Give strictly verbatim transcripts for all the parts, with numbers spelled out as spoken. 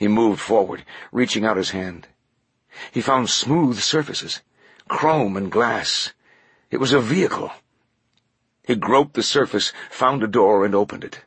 He moved forward, reaching out his hand. He found smooth surfaces, chrome and glass. It was a vehicle. He groped the surface, found a door, and opened it.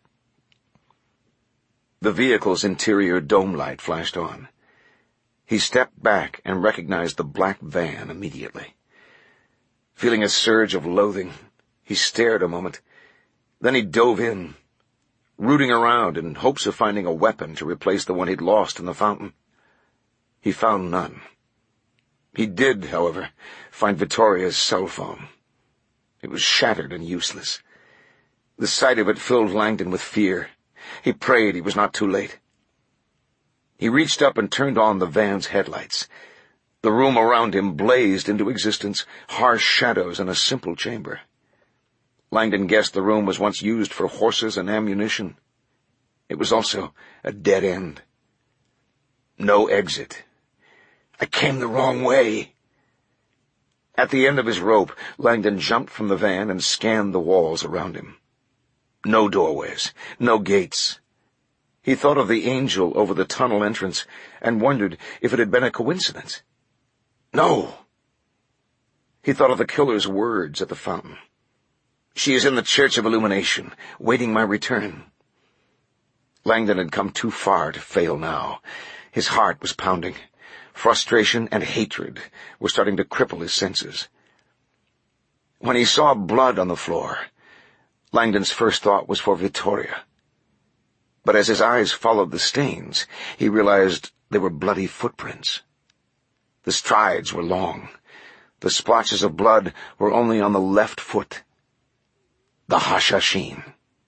The vehicle's interior dome light flashed on. He stepped back and recognized the black van immediately. Feeling a surge of loathing, he stared a moment. Then he dove in, rooting around in hopes of finding a weapon to replace the one he'd lost in the fountain. He found none. He did, however, find Vittoria's cell phone. It was shattered and useless. The sight of it filled Langdon with fear. He prayed he was not too late. He reached up and turned on the van's headlights. The room around him blazed into existence, harsh shadows in a simple chamber. Langdon guessed the room was once used for horses and ammunition. It was also a dead end. No exit. I came the wrong way. At the end of his rope, Langdon jumped from the van and scanned the walls around him. No doorways, no gates. He thought of the angel over the tunnel entrance and wondered if it had been a coincidence. No. He thought of the killer's words at the fountain. She is in the Church of Illumination, waiting my return. Langdon had come too far to fail now. His heart was pounding. Frustration and hatred were starting to cripple his senses. When he saw blood on the floor, Langdon's first thought was for Vittoria. But as his eyes followed the stains, he realized they were bloody footprints. The strides were long. The splotches of blood were only on the left foot. The Hashashin.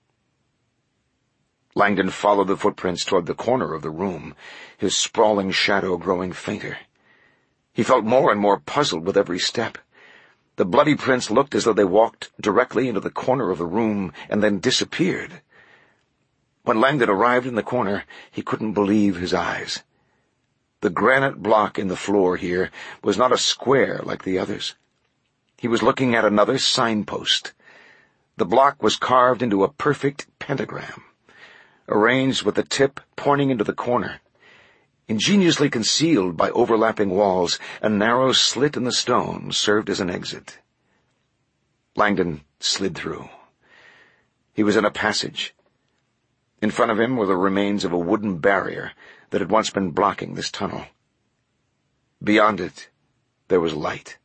Langdon followed the footprints toward the corner of the room, his sprawling shadow growing fainter. He felt more and more puzzled with every step. The bloody prints looked as though they walked directly into the corner of the room and then disappeared. When Langdon arrived in the corner, he couldn't believe his eyes. The granite block in the floor here was not a square like the others. He was looking at another signpost. The block was carved into a perfect pentagram, arranged with the tip pointing into the corner. Ingeniously concealed by overlapping walls, a narrow slit in the stone served as an exit. Langdon slid through. He was in a passage. In front of him were the remains of a wooden barrier that had once been blocking this tunnel. Beyond it, there was light.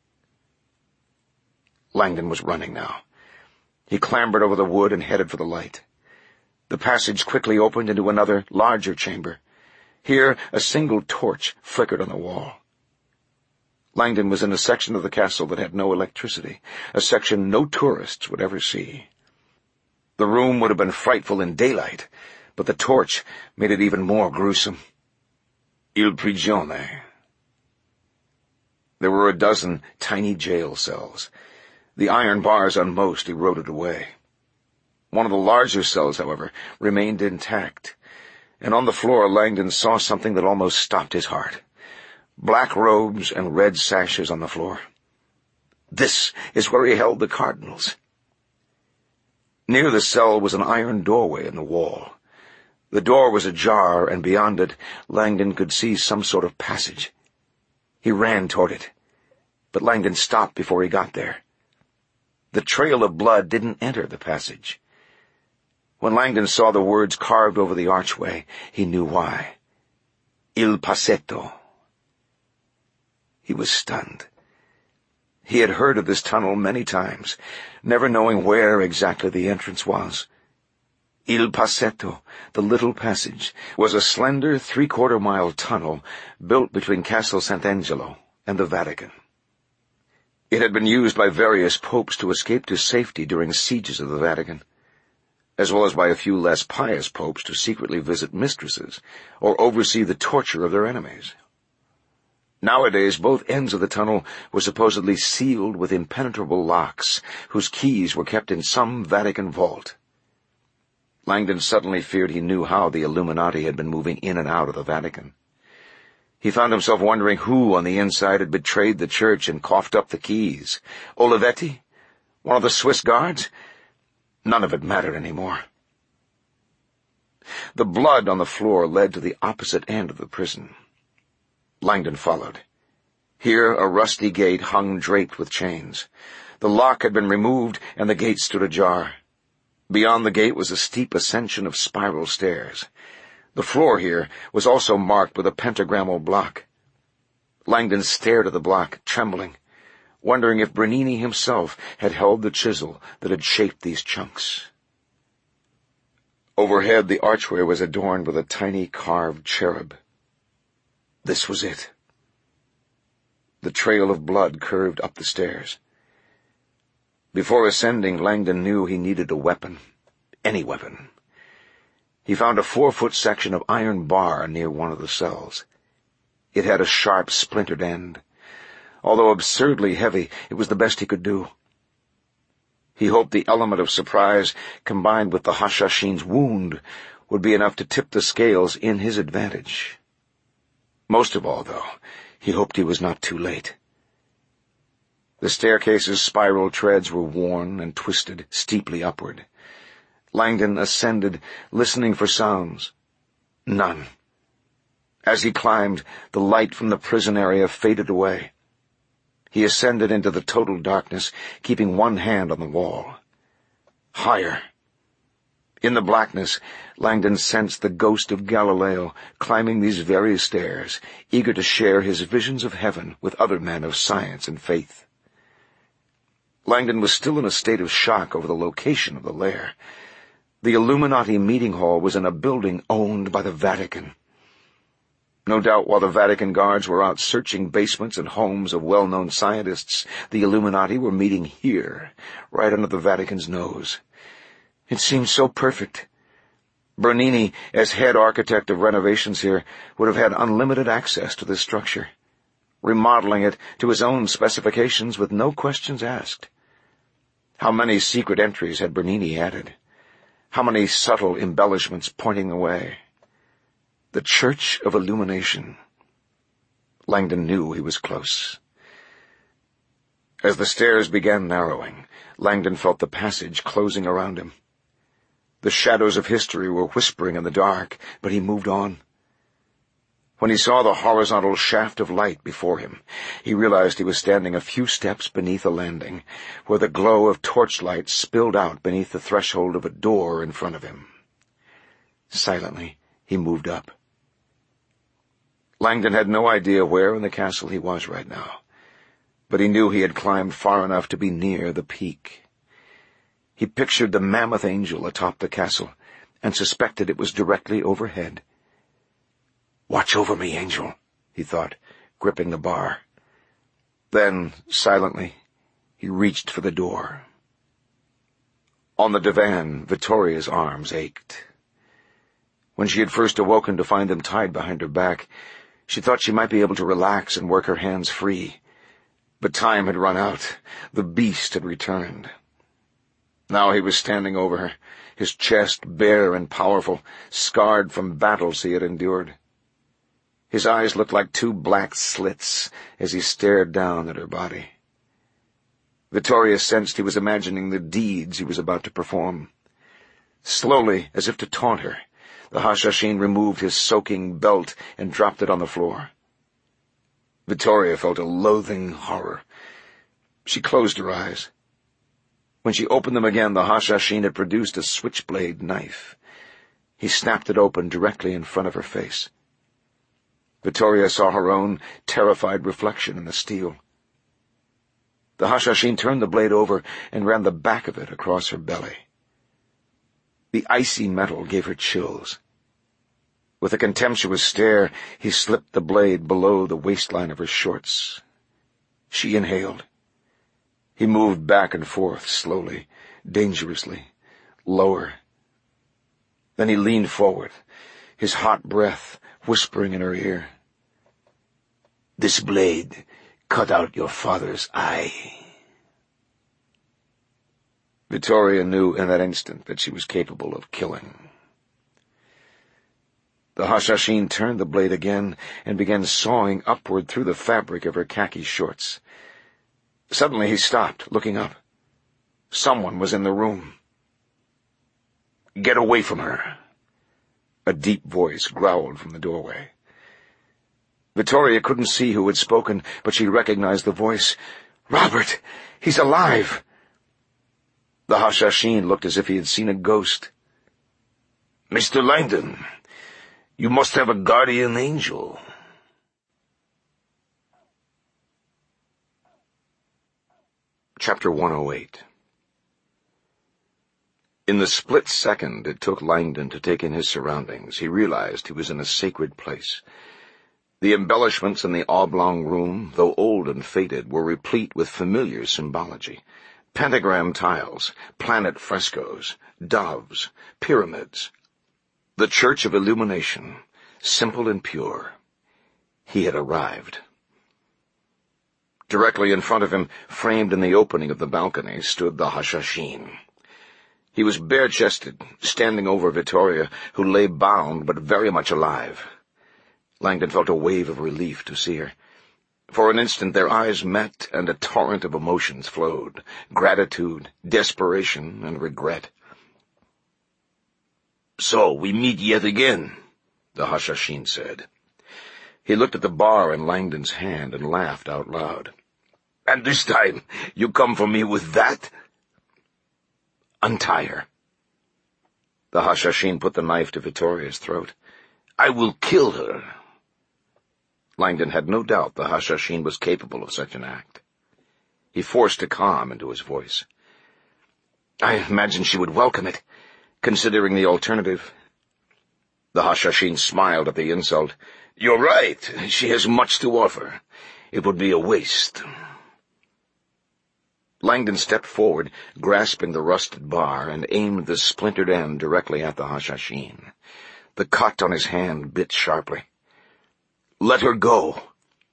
Langdon was running now. He clambered over the wood and headed for the light. The passage quickly opened into another, larger chamber. Here, a single torch flickered on the wall. Langdon was in a section of the castle that had no electricity, a section no tourists would ever see. The room would have been frightful in daylight, but the torch made it even more gruesome. Il prigione. There were a dozen tiny jail cells. The iron bars on most eroded away. One of the larger cells, however, remained intact, and on the floor Langdon saw something that almost stopped his heart. Black robes and red sashes on the floor. This is where he held the cardinals. Near the cell was an iron doorway in the wall. The door was ajar, and beyond it, Langdon could see some sort of passage. He ran toward it, but Langdon stopped before he got there. The trail of blood didn't enter the passage. When Langdon saw the words carved over the archway, he knew why. Il Passetto. He was stunned. He had heard of this tunnel many times, never knowing where exactly the entrance was. Il Passetto, the little passage, was a slender three-quarter mile tunnel built between Castle Sant'Angelo and the Vatican. It had been used by various popes to escape to safety during sieges of the Vatican, as well as by a few less pious popes to secretly visit mistresses or oversee the torture of their enemies. Nowadays, both ends of the tunnel were supposedly sealed with impenetrable locks, whose keys were kept in some Vatican vault. Langdon suddenly feared he knew how the Illuminati had been moving in and out of the Vatican. He found himself wondering who on the inside had betrayed the church and coughed up the keys. Olivetti? One of the Swiss guards? None of it mattered anymore. The blood on the floor led to the opposite end of the prison. Langdon followed. Here a rusty gate hung draped with chains. The lock had been removed, and the gate stood ajar. Beyond the gate was a steep ascension of spiral stairs. The floor here was also marked with a pentagrammal block. Langdon stared at the block, trembling, wondering if Bernini himself had held the chisel that had shaped these chunks. Overhead, the archway was adorned with a tiny carved cherub. This was it. The trail of blood curved up the stairs. Before ascending, Langdon knew he needed a weapon. Any weapon. He found a four-foot section of iron bar near one of the cells. It had a sharp, splintered end. Although absurdly heavy, it was the best he could do. He hoped the element of surprise, combined with the Hashashin's wound, would be enough to tip the scales in his advantage. Most of all, though, he hoped he was not too late. The staircase's spiral treads were worn and twisted steeply upward. Langdon ascended, listening for sounds. None. As he climbed, the light from the prison area faded away. He ascended into the total darkness, keeping one hand on the wall. Higher. In the blackness, Langdon sensed the ghost of Galileo climbing these very stairs, eager to share his visions of heaven with other men of science and faith. Langdon was still in a state of shock over the location of the lair. The Illuminati meeting hall was in a building owned by the Vatican. No doubt while the Vatican guards were out searching basements and homes of well-known scientists, the Illuminati were meeting here, right under the Vatican's nose. It seemed so perfect. Bernini, as head architect of renovations here, would have had unlimited access to this structure, remodeling it to his own specifications with no questions asked. How many secret entries had Bernini added? How many subtle embellishments pointing the way? The Church of Illumination. Langdon knew he was close. As the stairs began narrowing, Langdon felt the passage closing around him. The shadows of history were whispering in the dark, but he moved on. When he saw the horizontal shaft of light before him, he realized he was standing a few steps beneath a landing, where the glow of torchlight spilled out beneath the threshold of a door in front of him. Silently, he moved up. Langdon had no idea where in the castle he was right now, but he knew he had climbed far enough to be near the peak. He pictured the mammoth angel atop the castle, and suspected it was directly overhead. "Watch over me, angel," he thought, gripping the bar. Then, silently, he reached for the door. On the divan, Vittoria's arms ached. When she had first awoken to find them tied behind her back, she thought she might be able to relax and work her hands free. But time had run out. The beast had returned. Now he was standing over her, his chest bare and powerful, scarred from battles he had endured. His eyes looked like two black slits as he stared down at her body. Vittoria sensed he was imagining the deeds he was about to perform. Slowly, as if to taunt her, the Hashashin removed his soaking belt and dropped it on the floor. Vittoria felt a loathing horror. She closed her eyes. When she opened them again, the Hashashin had produced a switchblade knife. He snapped it open directly in front of her face. Vittoria saw her own terrified reflection in the steel. The Hashashin turned the blade over and ran the back of it across her belly. The icy metal gave her chills. With a contemptuous stare, he slipped the blade below the waistline of her shorts. She inhaled. He moved back and forth, slowly, dangerously, lower. Then he leaned forward, his hot breath whispering in her ear. "This blade cut out your father's eye." Vittoria knew in that instant that she was capable of killing. The Hashashin turned the blade again and began sawing upward through the fabric of her khaki shorts. Suddenly he stopped, looking up. Someone was in the room. "Get away from her." A deep voice growled from the doorway. Vittoria couldn't see who had spoken, but she recognized the voice. "Robert! He's alive!" The Hashashin looked as if he had seen a ghost. "Mister Langdon, you must have a guardian angel." Chapter one oh eight. In the split second it took Langdon to take in his surroundings, he realized he was in a sacred place. The embellishments in the oblong room, though old and faded, were replete with familiar symbology. Pentagram tiles, planet frescoes, doves, pyramids. The Church of Illumination, simple and pure. He had arrived. Directly in front of him, framed in the opening of the balcony, stood the Hashashin. He was bare-chested, standing over Vittoria, who lay bound but very much alive. Langdon felt a wave of relief to see her. For an instant their eyes met, and a torrent of emotions flowed, gratitude, desperation, and regret. "So we meet yet again," the Hashashin said. He looked at the bar in Langdon's hand and laughed out loud. "And this time you come for me with that?" "Untie her." The Hashashin put the knife to Vittoria's throat. "I will kill her." Langdon had no doubt the Hashashin was capable of such an act. He forced a calm into his voice. "I imagine she would welcome it, considering the alternative." The Hashashin smiled at the insult. "You're right. She has much to offer. It would be a waste." Langdon stepped forward, grasping the rusted bar, and aimed the splintered end directly at the Hashashin. The cut on his hand bit sharply. "Let her go."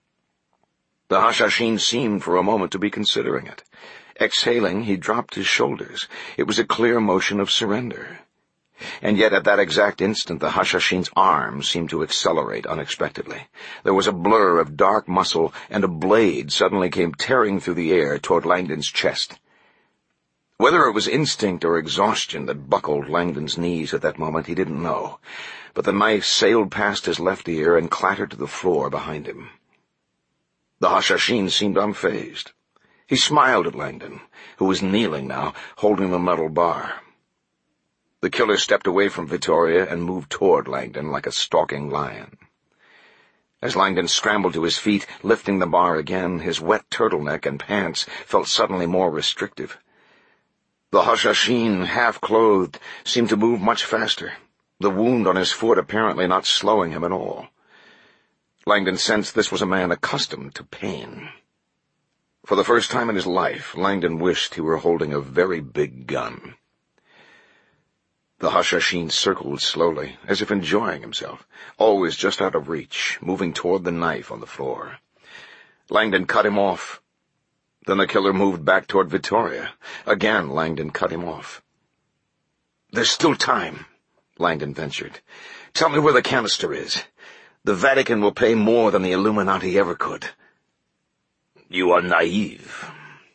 The Hashashin seemed for a moment to be considering it. Exhaling, he dropped his shoulders. It was a clear motion of surrender. And yet at that exact instant the Hashashin's arm seemed to accelerate unexpectedly. There was a blur of dark muscle, and a blade suddenly came tearing through the air toward Langdon's chest. Whether it was instinct or exhaustion that buckled Langdon's knees at that moment, he didn't know, but the knife sailed past his left ear and clattered to the floor behind him. The Hashashin seemed unfazed. He smiled at Langdon, who was kneeling now, holding the metal bar. The killer stepped away from Vittoria and moved toward Langdon like a stalking lion. As Langdon scrambled to his feet, lifting the bar again, his wet turtleneck and pants felt suddenly more restrictive. The Hashashin, half-clothed, seemed to move much faster, the wound on his foot apparently not slowing him at all. Langdon sensed this was a man accustomed to pain. For the first time in his life, Langdon wished he were holding a very big gun. The Hashashin circled slowly, as if enjoying himself, always just out of reach, moving toward the knife on the floor. Langdon cut him off. Then the killer moved back toward Vittoria. Again, Langdon cut him off. "There's still time," Langdon ventured. "Tell me where the canister is. The Vatican will pay more than the Illuminati ever could." "You are naive."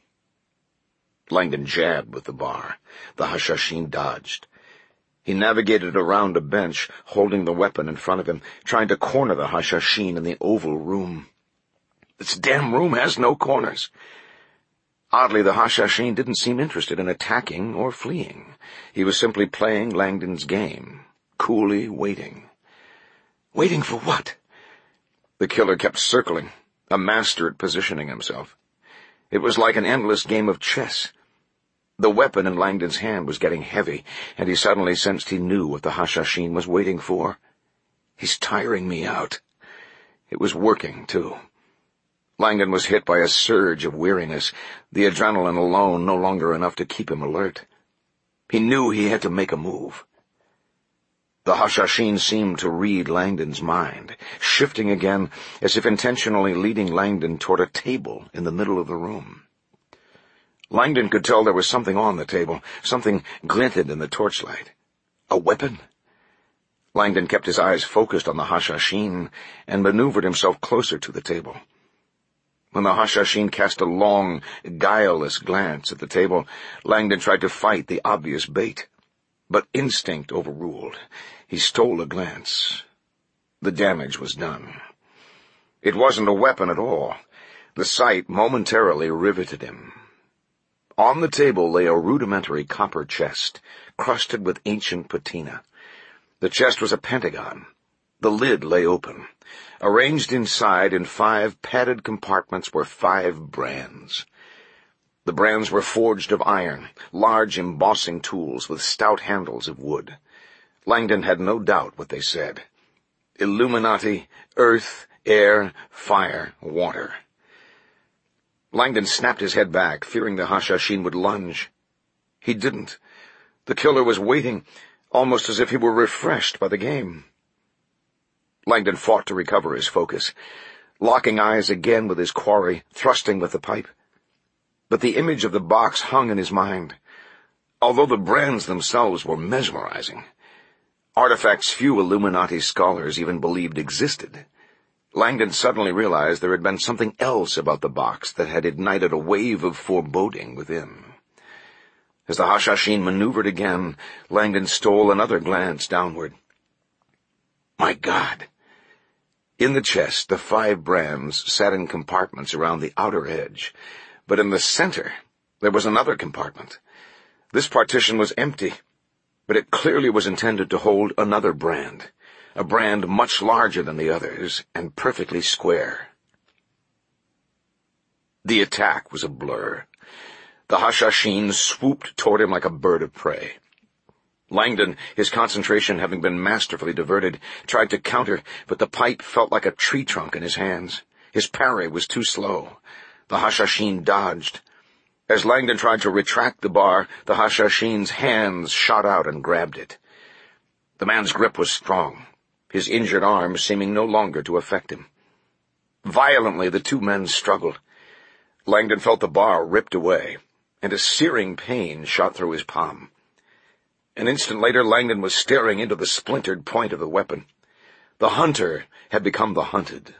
Langdon jabbed with the bar. The Hashashin dodged. He navigated around a bench, holding the weapon in front of him, trying to corner the Hashashin in the oval room. This damn room has no corners. Oddly, the Hashashin didn't seem interested in attacking or fleeing. He was simply playing Langdon's game, coolly waiting. Waiting for what? The killer kept circling, a master at positioning himself. It was like an endless game of chess. The weapon in Langdon's hand was getting heavy, and he suddenly sensed he knew what the Hashashin was waiting for. He's tiring me out. It was working, too. Langdon was hit by a surge of weariness, the adrenaline alone no longer enough to keep him alert. He knew he had to make a move. The Hashashin seemed to read Langdon's mind, shifting again, as if intentionally leading Langdon toward a table in the middle of the room. Langdon could tell there was something on the table, something glinted in the torchlight. A weapon? Langdon kept his eyes focused on the Hashashin and maneuvered himself closer to the table. When the Hashashin cast a long, guileless glance at the table, Langdon tried to fight the obvious bait. but instinct overruled. He stole a glance. The damage was done. It wasn't a weapon at all. The sight momentarily riveted him. On the table lay a rudimentary copper chest, crusted with ancient patina. The chest was a pentagon. The lid lay open. Arranged inside in five padded compartments were five brands. The brands were forged of iron, large embossing tools with stout handles of wood. Langdon had no doubt what they said. Illuminati, earth, air, fire, water. Langdon snapped his head back, fearing the Hashashin would lunge. He didn't. The killer was waiting, almost as if he were refreshed by the game. Langdon fought to recover his focus, locking eyes again with his quarry, thrusting with the pipe. But the image of the box hung in his mind. Although the brands themselves were mesmerizing, artifacts few Illuminati scholars even believed existed, Langdon suddenly realized there had been something else about the box that had ignited a wave of foreboding within. As the Hashashin maneuvered again, Langdon stole another glance downward. My God! In the chest, the five brands sat in compartments around the outer edge, but in the center there was another compartment. This partition was empty, but it clearly was intended to hold another brand, a brand much larger than the others and perfectly square. The attack was a blur. The Hashashin swooped toward him like a bird of prey. Langdon, his concentration having been masterfully diverted, tried to counter, but the pipe felt like a tree trunk in his hands. His parry was too slow. The Hashashin dodged. As Langdon tried to retract the bar, the Hashashin's hands shot out and grabbed it. The man's grip was strong, his injured arm seeming no longer to affect him. Violently, the two men struggled. Langdon felt the bar ripped away, and a searing pain shot through his palm. An instant later, Langdon was staring into the splintered point of the weapon. The hunter had become the hunted.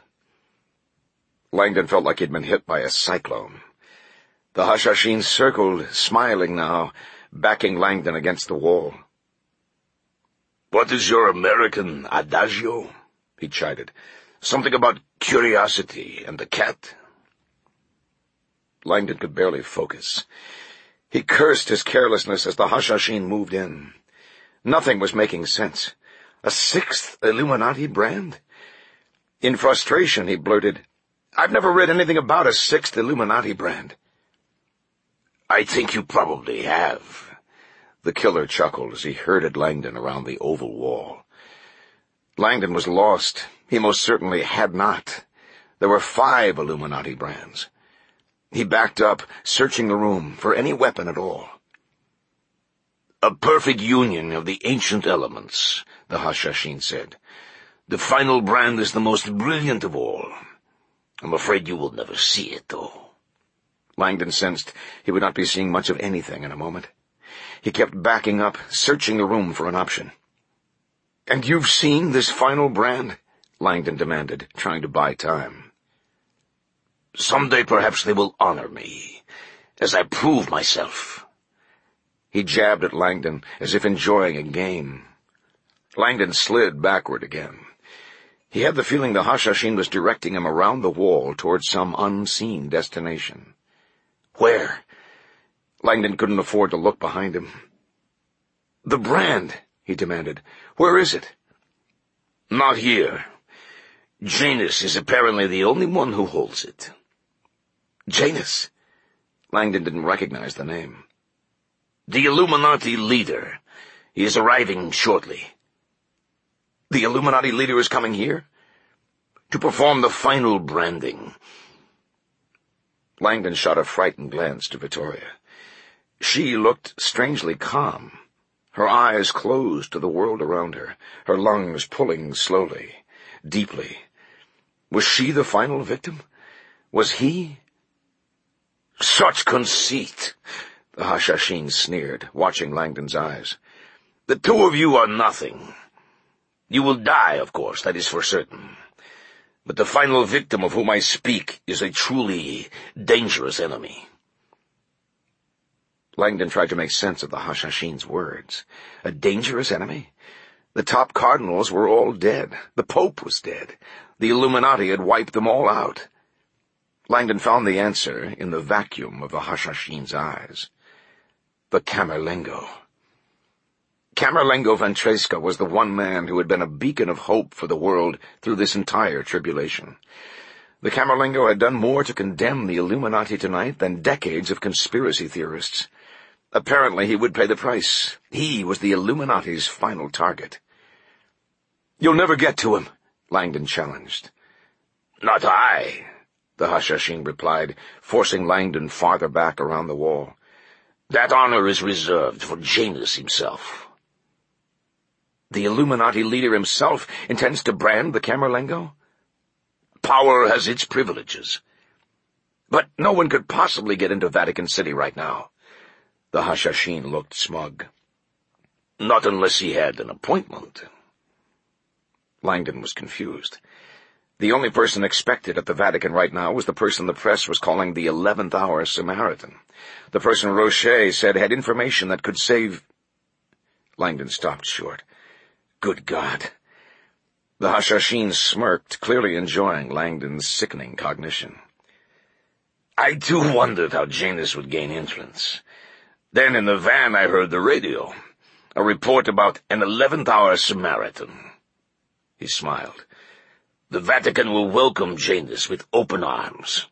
Langdon felt like he'd been hit by a cyclone. The Hashashin circled, smiling now, backing Langdon against the wall. "What is your American adagio?" he chided. "Something about curiosity and the cat?" Langdon could barely focus. He cursed his carelessness as the Hashashin moved in. Nothing was making sense. A sixth Illuminati brand? In frustration, he blurted, "I've never read anything about a sixth Illuminati brand." "I think you probably have." The killer chuckled as he herded Langdon around the oval wall. Langdon was lost. He most certainly had not. There were five Illuminati brands. He backed up, searching the room for any weapon at all. "A perfect union of the ancient elements," the Hashashin said. "The final brand is the most brilliant of all. I'm afraid you will never see it, though." Langdon sensed he would not be seeing much of anything in a moment. He kept backing up, searching the room for an option. "And you've seen this final brand?" Langdon demanded, trying to buy time. "Someday perhaps they will honor me, as I prove myself." He jabbed at Langdon, as if enjoying a game. Langdon slid backward again. He had the feeling the Hashashin was directing him around the wall towards some unseen destination. Where? Langdon couldn't afford to look behind him. "The brand," he demanded. "Where is it?" "Not here. Janus is apparently the only one who holds it." Janus? Langdon didn't recognize the name. "The Illuminati leader. He is arriving shortly." "The Illuminati leader is coming here?" "To perform the final branding." Langdon shot a frightened glance to Victoria. She looked strangely calm, her eyes closed to the world around her, her lungs pulling slowly, deeply. Was she the final victim? Was he? "Such conceit!" the Hashashin sneered, watching Langdon's eyes. "The two of you are nothing. You will die, of course, that is for certain. But the final victim of whom I speak is a truly dangerous enemy." Langdon tried to make sense of the Hashashin's words. A dangerous enemy? The top cardinals were all dead. The Pope was dead. The Illuminati had wiped them all out. Langdon found the answer in the vacuum of the Hashashin's eyes. The Camerlengo. Camerlengo Ventresca was the one man who had been a beacon of hope for the world through this entire tribulation. The Camerlengo had done more to condemn the Illuminati tonight than decades of conspiracy theorists. Apparently he would pay the price. He was the Illuminati's final target. "You'll never get to him," Langdon challenged. "Not I," the Hashashin replied, forcing Langdon farther back around the wall. "That honor is reserved for Janus himself." The Illuminati leader himself intends to brand the Camerlengo? Power has its privileges. But no one could possibly get into Vatican City right now. The Hashashin looked smug. Not unless he had an appointment. Langdon was confused. The only person expected at the Vatican right now was the person the press was calling the eleventh hour Samaritan. The person Roche said had information that could save... Langdon stopped short. Good God. The Hashashin smirked, clearly enjoying Langdon's sickening cognition. I too wondered how Janus would gain influence. Then in the van I heard the radio, a report about an eleventh hour Samaritan. He smiled. The Vatican will welcome Janus with open arms.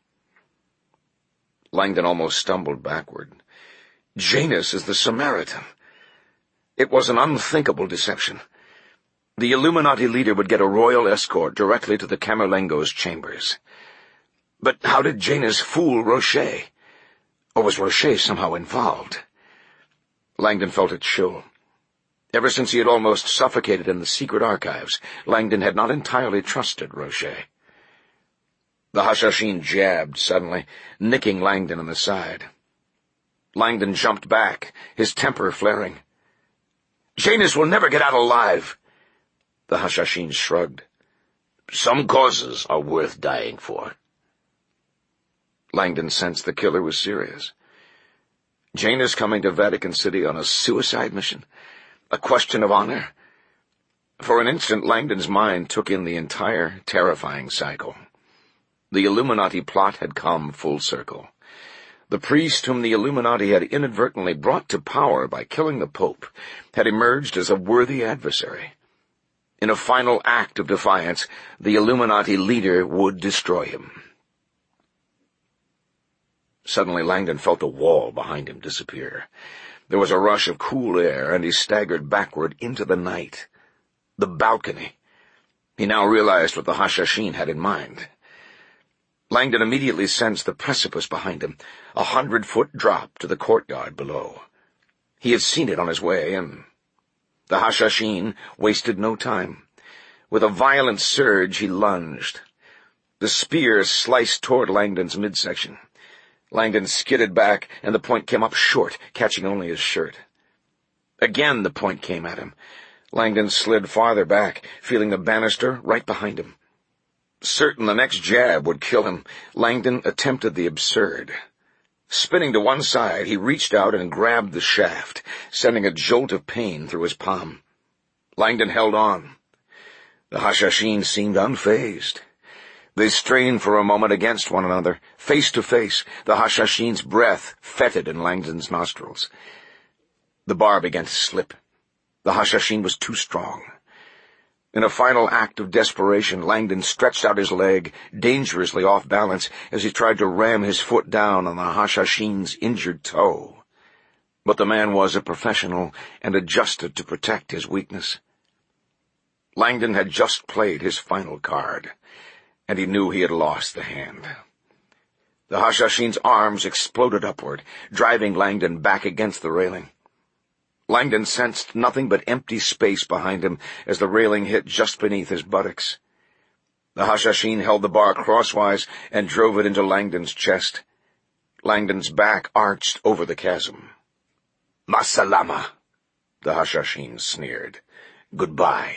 Langdon almost stumbled backward. Janus is the Samaritan. It was an unthinkable deception. The Illuminati leader would get a royal escort directly to the Camerlengo's chambers. But how did Janus fool Roche? Or was Roche somehow involved? Langdon felt a chill. Ever since he had almost suffocated in the secret archives, Langdon had not entirely trusted Roche. The Hashashin jabbed suddenly, nicking Langdon in the side. Langdon jumped back, his temper flaring. Janus will never get out alive. The Hashashin shrugged. Some causes are worth dying for. Langdon sensed the killer was serious. Janus coming to Vatican City on a suicide mission? A question of honor? For an instant, Langdon's mind took in the entire terrifying cycle. The Illuminati plot had come full circle. The priest whom the Illuminati had inadvertently brought to power by killing the Pope had emerged as a worthy adversary. In a final act of defiance, the Illuminati leader would destroy him. Suddenly Langdon felt the wall behind him disappear. There was a rush of cool air, and he staggered backward into the night. The balcony. He now realized what the Hashashin had in mind. Langdon immediately sensed the precipice behind him, a hundred-foot drop to the courtyard below. He had seen it on his way in. The Hashashin wasted no time. With a violent surge, he lunged. The spear sliced toward Langdon's midsection. Langdon skidded back, and the point came up short, catching only his shirt. Again the point came at him. Langdon slid farther back, feeling the banister right behind him. Certain the next jab would kill him, Langdon attempted the absurd. Spinning to one side, he reached out and grabbed the shaft, sending a jolt of pain through his palm. Langdon held on. The Hashashin seemed unfazed. They strained for a moment against one another. Face to face, the Hashashin's breath fetid in Langdon's nostrils. The bar began to slip. The Hashashin was too strong. In a final act of desperation, Langdon stretched out his leg, dangerously off balance, as he tried to ram his foot down on the Hashashin's injured toe. But the man was a professional and adjusted to protect his weakness. Langdon had just played his final card, and he knew he had lost the hand. The Hashashin's arms exploded upward, driving Langdon back against the railing. Langdon sensed nothing but empty space behind him as the railing hit just beneath his buttocks. The Hashashin held the bar crosswise and drove it into Langdon's chest. Langdon's back arched over the chasm. Masalama, the Hashashin sneered. Goodbye.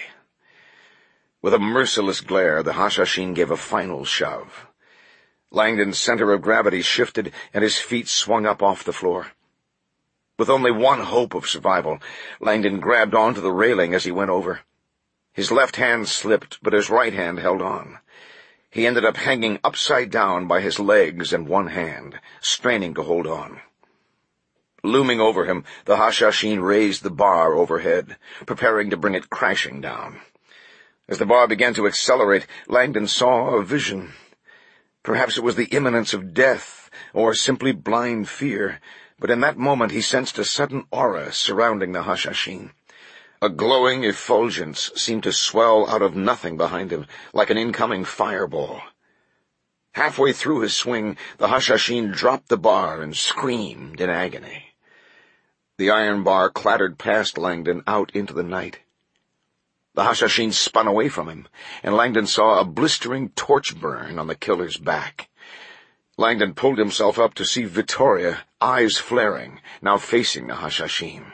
With a merciless glare, the Hashashin gave a final shove. Langdon's center of gravity shifted, and his feet swung up off the floor. With only one hope of survival, Langdon grabbed onto the railing as he went over. His left hand slipped, but his right hand held on. He ended up hanging upside down by his legs and one hand, straining to hold on. Looming over him, the Hashashin raised the bar overhead, preparing to bring it crashing down. As the bar began to accelerate, Langdon saw a vision. Perhaps it was the imminence of death, or simply blind fear, but in that moment he sensed a sudden aura surrounding the Hashashin. A glowing effulgence seemed to swell out of nothing behind him, like an incoming fireball. Halfway through his swing, the Hashashin dropped the bar and screamed in agony. The iron bar clattered past Langdon out into the night. The Hashashin spun away from him, and Langdon saw a blistering torch burn on the killer's back. Langdon pulled himself up to see Vittoria, eyes flaring, now facing the Hashashin.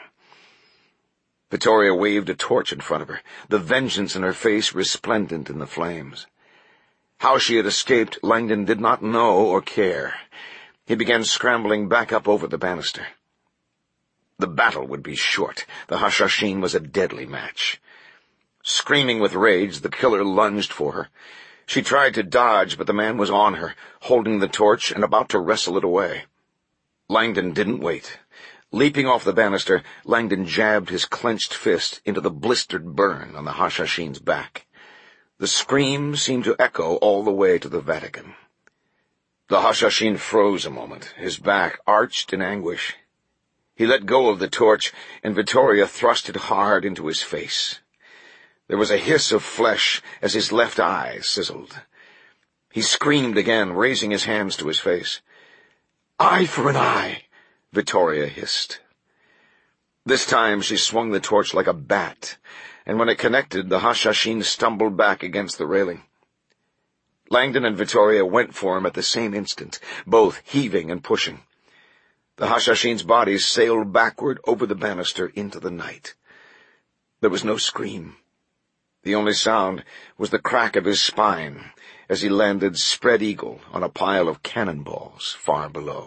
Vittoria waved a torch in front of her, the vengeance in her face resplendent in the flames. How she had escaped, Langdon did not know or care. He began scrambling back up over the banister. The battle would be short. The Hashashin was a deadly match. Screaming with rage, the killer lunged for her. She tried to dodge, but the man was on her, holding the torch and about to wrestle it away. Langdon didn't wait. Leaping off the banister, Langdon jabbed his clenched fist into the blistered burn on the Hashashin's back. The scream seemed to echo all the way to the Vatican. The Hashashin froze a moment, his back arched in anguish. He let go of the torch, and Vittoria thrust it hard into his face. There was a hiss of flesh as his left eye sizzled. He screamed again, raising his hands to his face. "Eye for an eye," Vittoria hissed. This time she swung the torch like a bat, and when it connected, the Hashashin stumbled back against the railing. Langdon and Vittoria went for him at the same instant, both heaving and pushing. The Hashashin's bodies sailed backward over the banister into the night. There was no scream. The only sound was the crack of his spine as he landed spread-eagle on a pile of cannonballs far below.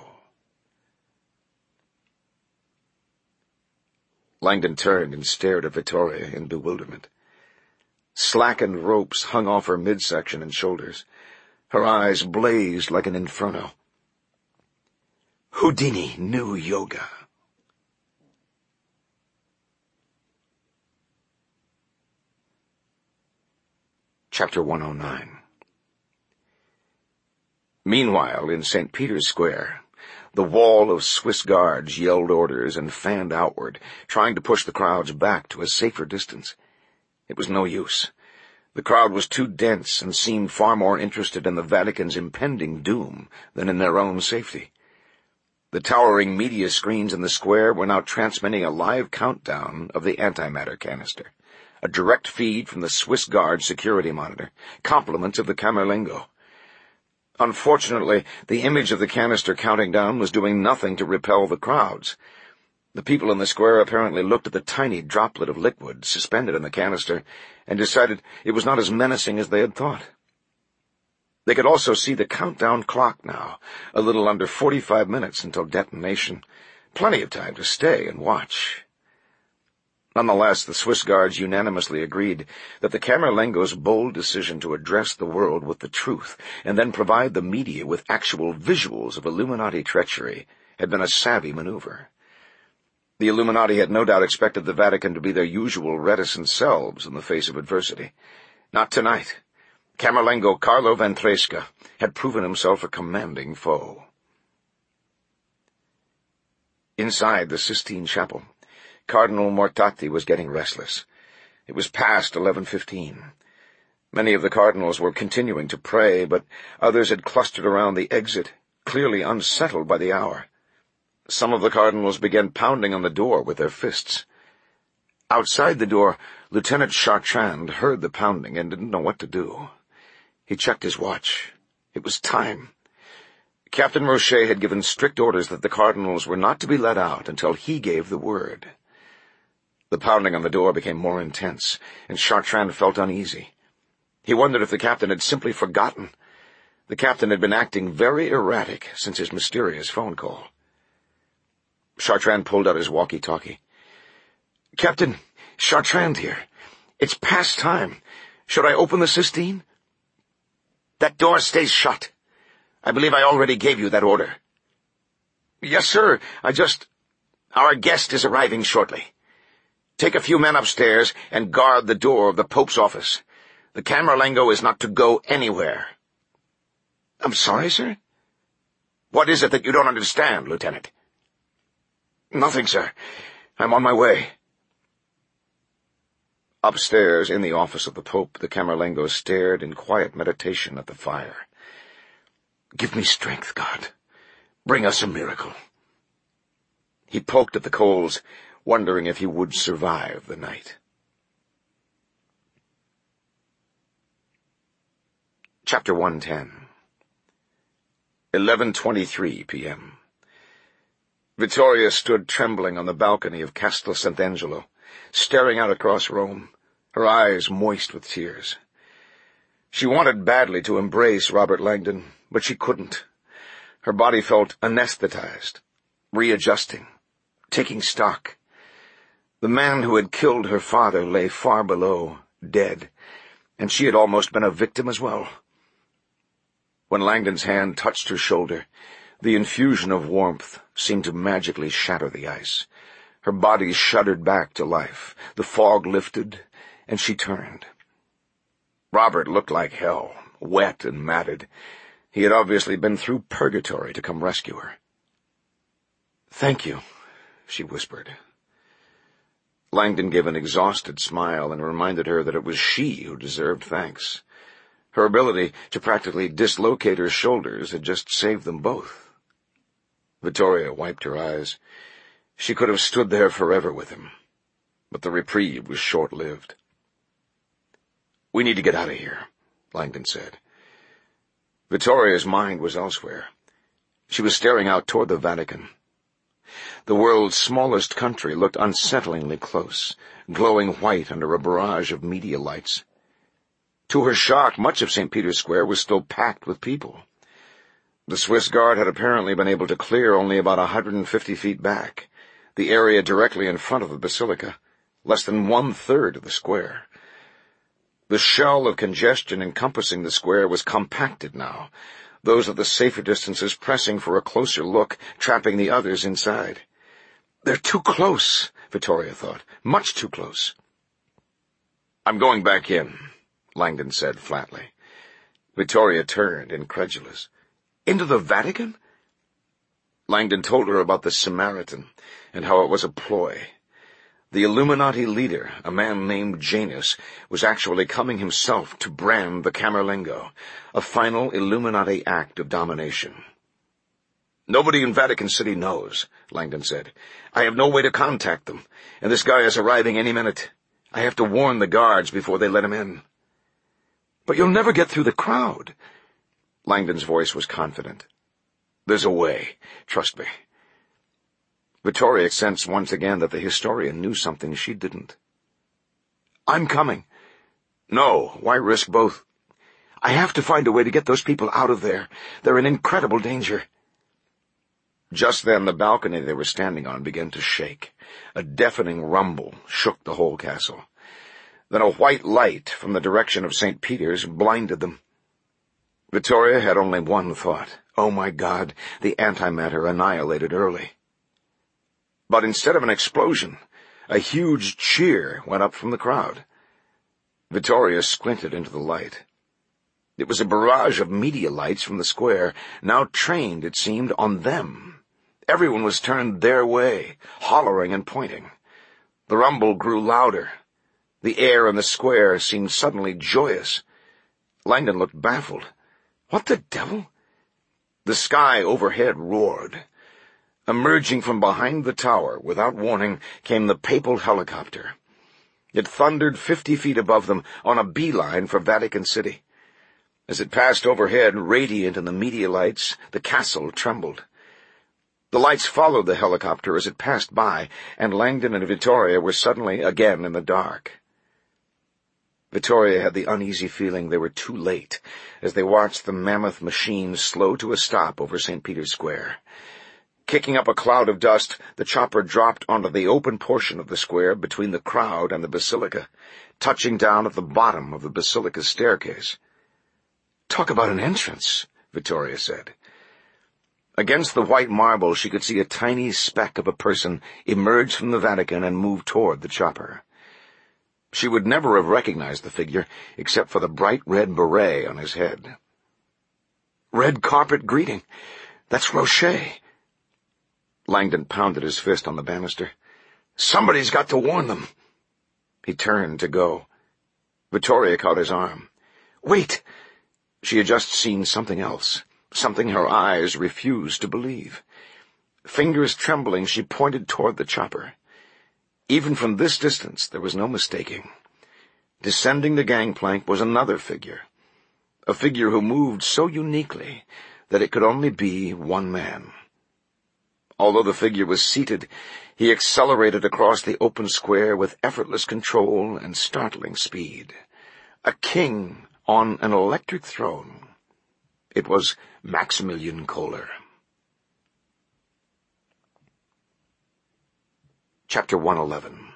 Langdon turned and stared at Vittoria in bewilderment. Slackened ropes hung off her midsection and shoulders. Her eyes blazed like an inferno. Houdini knew yoga. Chapter one oh nine. Meanwhile, in Saint Peter's Square, the wall of Swiss guards yelled orders and fanned outward, trying to push the crowds back to a safer distance. It was no use. The crowd was too dense and seemed far more interested in the Vatican's impending doom than in their own safety. The towering media screens in the square were now transmitting a live countdown of the antimatter canister, a direct feed from the Swiss Guard security monitor, compliments of the Camerlengo. Unfortunately, the image of the canister counting down was doing nothing to repel the crowds. The people in the square apparently looked at the tiny droplet of liquid suspended in the canister and decided it was not as menacing as they had thought. They could also see the countdown clock now, a little under forty-five minutes until detonation. Plenty of time to stay and watch. Nonetheless, the Swiss guards unanimously agreed that the Camerlengo's bold decision to address the world with the truth and then provide the media with actual visuals of Illuminati treachery had been a savvy maneuver. The Illuminati had no doubt expected the Vatican to be their usual reticent selves in the face of adversity. Not tonight. Camerlengo Carlo Ventresca had proven himself a commanding foe. Inside the Sistine Chapel, Cardinal Mortati was getting restless. It was past eleven fifteen. Many of the cardinals were continuing to pray, but others had clustered around the exit, clearly unsettled by the hour. Some of the cardinals began pounding on the door with their fists. Outside the door, Lieutenant Chartrand heard the pounding and didn't know what to do. He checked his watch. It was time. Captain Rocher had given strict orders that the cardinals were not to be let out until he gave the word. The pounding on the door became more intense, and Chartrand felt uneasy. He wondered if the captain had simply forgotten. The captain had been acting very erratic since his mysterious phone call. Chartrand pulled out his walkie-talkie. "Captain, Chartrand here. It's past time. Should I open the Sistine?" "That door stays shut. I believe I already gave you that order." "Yes, sir. I just—" "Our guest is arriving shortly. Take a few men upstairs and guard the door of the Pope's office. The Camerlengo is not to go anywhere." "I'm sorry, sir?" "What is it that you don't understand, Lieutenant?" "Nothing, sir. I'm on my way." Upstairs, in the office of the Pope, the Camerlengo stared in quiet meditation at the fire. "Give me strength, God. Bring us a miracle." He poked at the coals, wondering if he would survive the night. Chapter one ten. eleven twenty-three p.m. Vittoria stood trembling on the balcony of Castel Sant'Angelo, staring out across Rome, her eyes moist with tears. She wanted badly to embrace Robert Langdon, but she couldn't. Her body felt anesthetized, readjusting, taking stock. The man who had killed her father lay far below, dead, and she had almost been a victim as well. When Langdon's hand touched her shoulder, the infusion of warmth seemed to magically shatter the ice. Her body shuddered back to life. The fog lifted, and she turned. Robert looked like hell, wet and matted. He had obviously been through purgatory to come rescue her. "Thank you," she whispered. Langdon gave an exhausted smile and reminded her that it was she who deserved thanks. Her ability to practically dislocate her shoulders had just saved them both. Vittoria wiped her eyes. She could have stood there forever with him, but the reprieve was short-lived. "We need to get out of here," Langdon said. Vittoria's mind was elsewhere. She was staring out toward the Vatican. The world's smallest country looked unsettlingly close, glowing white under a barrage of media lights. To her shock, much of Saint Peter's Square was still packed with people. The Swiss Guard had apparently been able to clear only about a hundred and fifty feet back, the area directly in front of the basilica, less than one-third of the square. The shell of congestion encompassing the square was compacted now, those at the safer distances pressing for a closer look, trapping the others inside. "They're too close," Vittoria thought, "much too close." "I'm going back in," Langdon said flatly. Vittoria turned, incredulous. "Into the Vatican?" Langdon told her about the Samaritan and how it was a ploy. The Illuminati leader, a man named Janus, was actually coming himself to brand the Camerlengo, a final Illuminati act of domination. "Nobody in Vatican City knows," Langdon said. "I have no way to contact them, and this guy is arriving any minute. I have to warn the guards before they let him in." "But you'll never get through the crowd." Langdon's voice was confident. "There's a way. Trust me." Vittoria sensed once again that the historian knew something she didn't. "I'm coming." "No, why risk both?" "I have to find a way to get those people out of there. They're in incredible danger." Just then the balcony they were standing on began to shake. A deafening rumble shook the whole castle. Then a white light from the direction of Saint Peter's blinded them. Vittoria had only one thought. Oh my God, the antimatter annihilated early. But instead of an explosion, a huge cheer went up from the crowd. Vittoria squinted into the light. It was a barrage of media lights from the square, now trained, it seemed, on them. Everyone was turned their way, hollering and pointing. The rumble grew louder. The air in the square seemed suddenly joyous. Langdon looked baffled. What the devil? The sky overhead roared. Emerging from behind the tower, without warning, came the papal helicopter. It thundered fifty feet above them on a beeline for Vatican City. As it passed overhead, radiant in the media lights, the castle trembled. The lights followed the helicopter as it passed by, and Langdon and Vittoria were suddenly again in the dark. Vittoria had the uneasy feeling they were too late as they watched the mammoth machine slow to a stop over Saint Peter's Square. Kicking up a cloud of dust, the chopper dropped onto the open portion of the square between the crowd and the basilica, touching down at the bottom of the basilica's staircase. "Talk about an entrance," Victoria said. Against the white marble she could see a tiny speck of a person emerge from the Vatican and move toward the chopper. She would never have recognized the figure except for the bright red beret on his head. "Red carpet greeting. That's Rocher." Langdon pounded his fist on the banister. "Somebody's got to warn them." He turned to go. Victoria caught his arm. "Wait!" She had just seen something else, something her eyes refused to believe. Fingers trembling, she pointed toward the chopper. Even from this distance, there was no mistaking. Descending the gangplank was another figure, a figure who moved so uniquely that it could only be one man. Although the figure was seated, he accelerated across the open square with effortless control and startling speed. A king on an electric throne. It was Maximilian Kohler. Chapter one eleven.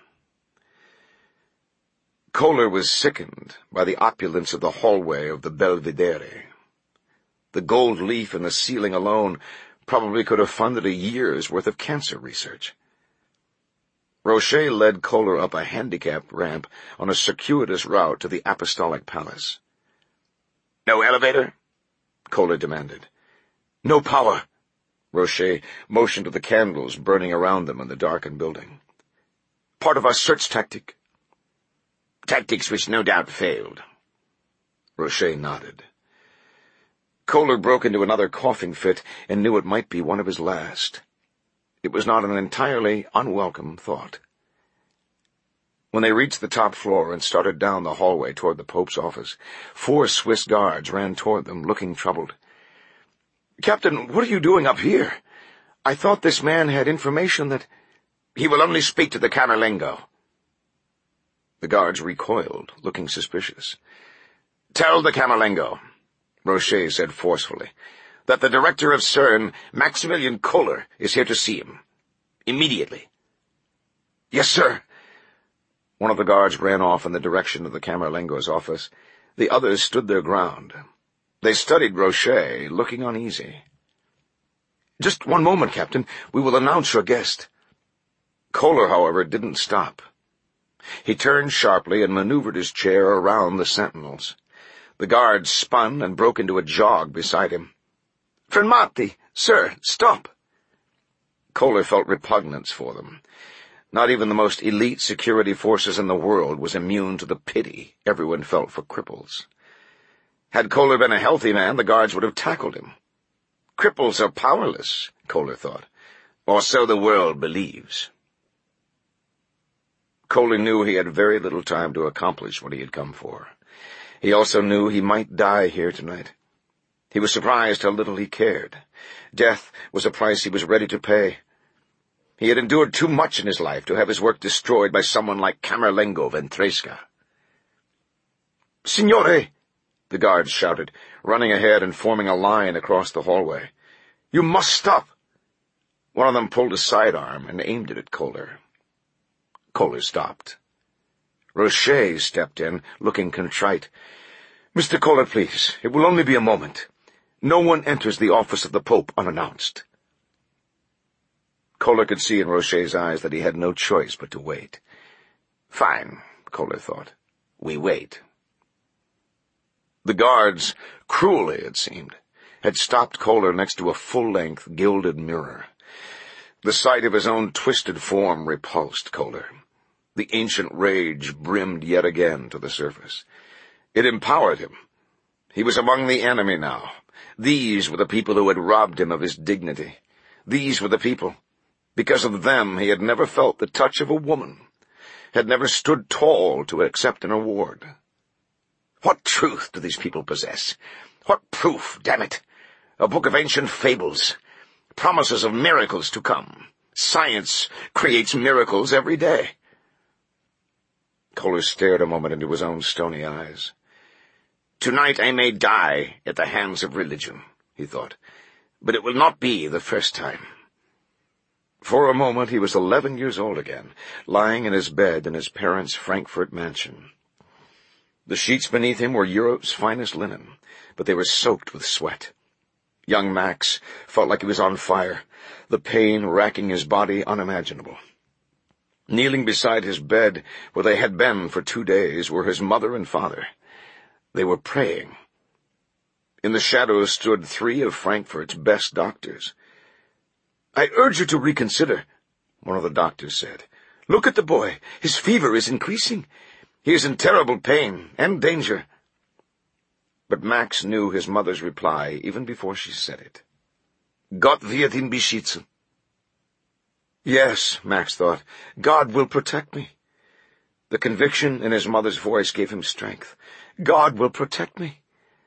Kohler was sickened by the opulence of the hallway of the Belvedere. The gold leaf in the ceiling alone probably could have funded a year's worth of cancer research. Rocher led Kohler up a handicapped ramp on a circuitous route to the Apostolic Palace. "No elevator?" Kohler demanded. "No power." Rocher motioned to the candles burning around them in the darkened building. "Part of our search tactic." "Tactics which no doubt failed." Rocher nodded. Kohler broke into another coughing fit and knew it might be one of his last. It was not an entirely unwelcome thought. When they reached the top floor and started down the hallway toward the Pope's office, four Swiss guards ran toward them, looking troubled. "Captain, what are you doing up here? I thought this man had information that—" "He will only speak to the Camerlengo." The guards recoiled, looking suspicious. "Tell the Camerlengo," Rocher said forcefully, "that the director of CERN, Maximilian Kohler, is here to see him. Immediately." "Yes, sir." One of the guards ran off in the direction of the Camerlengo's office. The others stood their ground. They studied Rocher, looking uneasy. "Just one moment, Captain. We will announce your guest." Kohler, however, didn't stop. He turned sharply and maneuvered his chair around the sentinels. The guards spun and broke into a jog beside him. "Fermati! Sir, stop!" Kohler felt repugnance for them. Not even the most elite security forces in the world was immune to the pity everyone felt for cripples. Had Kohler been a healthy man, the guards would have tackled him. Cripples are powerless, Kohler thought, or so the world believes. Kohler knew he had very little time to accomplish what he had come for. He also knew he might die here tonight. He was surprised how little he cared. Death was a price he was ready to pay. He had endured too much in his life to have his work destroyed by someone like Camerlengo Ventresca. "Signore!" the guards shouted, running ahead and forming a line across the hallway. "You must stop!" One of them pulled a sidearm and aimed it at Kohler. Kohler stopped. Rocher stepped in, looking contrite. "Mister Kohler, please, it will only be a moment. No one enters the office of the Pope unannounced." Kohler could see in Rocher's eyes that he had no choice but to wait. Fine, Kohler thought. We wait. The guards, cruelly it seemed, had stopped Kohler next to a full-length, gilded mirror. The sight of his own twisted form repulsed Kohler. The ancient rage brimmed yet again to the surface. It empowered him. He was among the enemy now. These were the people who had robbed him of his dignity. These were the people. Because of them he had never felt the touch of a woman, had never stood tall to accept an award. What truth do these people possess? What proof, damn it? A book of ancient fables, promises of miracles to come. Science creates miracles every day. Kohler stared a moment into his own stony eyes. Tonight I may die at the hands of religion, he thought, but it will not be the first time. For a moment he was eleven years old again, lying in his bed in his parents' Frankfurt mansion. The sheets beneath him were Europe's finest linen, but they were soaked with sweat. Young Max felt like he was on fire, the pain racking his body unimaginable. Kneeling beside his bed, where they had been for two days, were his mother and father. They were praying. In the shadows stood three of Frankfurt's best doctors. "I urge you to reconsider," one of the doctors said. "Look at the boy. His fever is increasing. He is in terrible pain and danger." But Max knew his mother's reply even before she said it. "Gott wird ihn beschützen." Yes, Max thought, God will protect me. The conviction in his mother's voice gave him strength. God will protect me.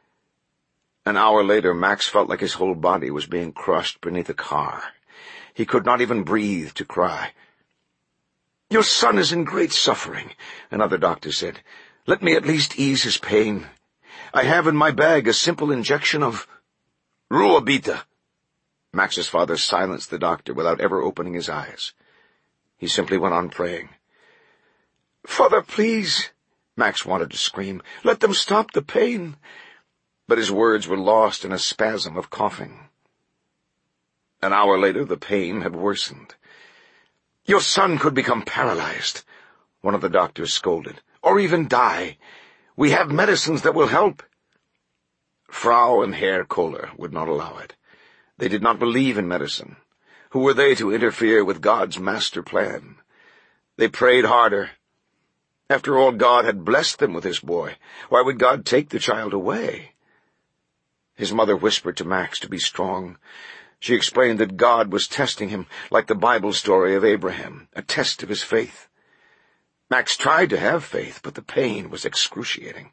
An hour later, Max felt like his whole body was being crushed beneath a car. He could not even breathe to cry. "Your son is in great suffering," another doctor said. "Let me at least ease his pain. I have in my bag a simple injection of Ruhe bitte." Max's father silenced the doctor without ever opening his eyes. He simply went on praying. "Father, please," Max wanted to scream. "Let them stop the pain." But his words were lost in a spasm of coughing. An hour later, the pain had worsened. "Your son could become paralyzed," one of the doctors scolded, "or even die. We have medicines that will help." Frau and Herr Kohler would not allow it. They did not believe in medicine. Who were they to interfere with God's master plan? They prayed harder. After all, God had blessed them with his boy. Why would God take the child away? His mother whispered to Max to be strong. She explained that God was testing him, like the Bible story of Abraham, a test of his faith. Max tried to have faith, but the pain was excruciating.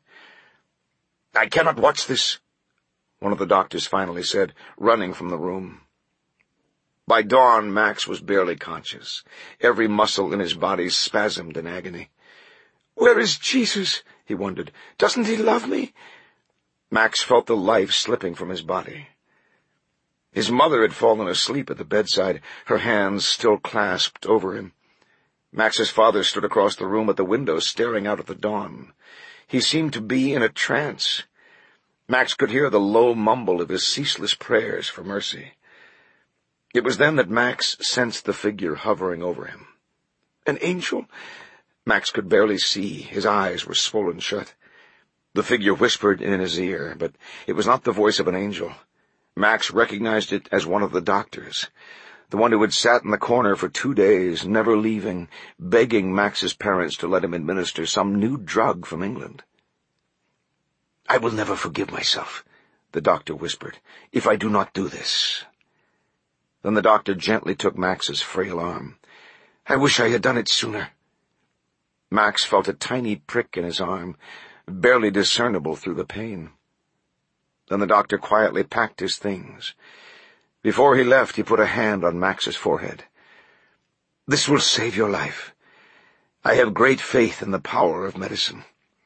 "I cannot watch this," one of the doctors finally said, running from the room. By dawn, Max was barely conscious. Every muscle in his body spasmed in agony. "Where is Jesus?" he wondered. "Doesn't he love me?" Max felt the life slipping from his body. His mother had fallen asleep at the bedside, her hands still clasped over him. Max's father stood across the room at the window, staring out at the dawn. He seemed to be in a trance. Max could hear the low mumble of his ceaseless prayers for mercy. It was then that Max sensed the figure hovering over him. An angel? Max could barely see. His eyes were swollen shut. The figure whispered in his ear, but it was not the voice of an angel. Max recognized it as one of the doctors, the one who had sat in the corner for two days, never leaving, begging Max's parents to let him administer some new drug from England. "I will never forgive myself," the doctor whispered, "if I do not do this." Then the doctor gently took Max's frail arm. "I wish I had done it sooner." Max felt a tiny prick in his arm, barely discernible through the pain. Then the doctor quietly packed his things. Before he left, he put a hand on Max's forehead. "This will save your life. I have great faith in the power of medicine."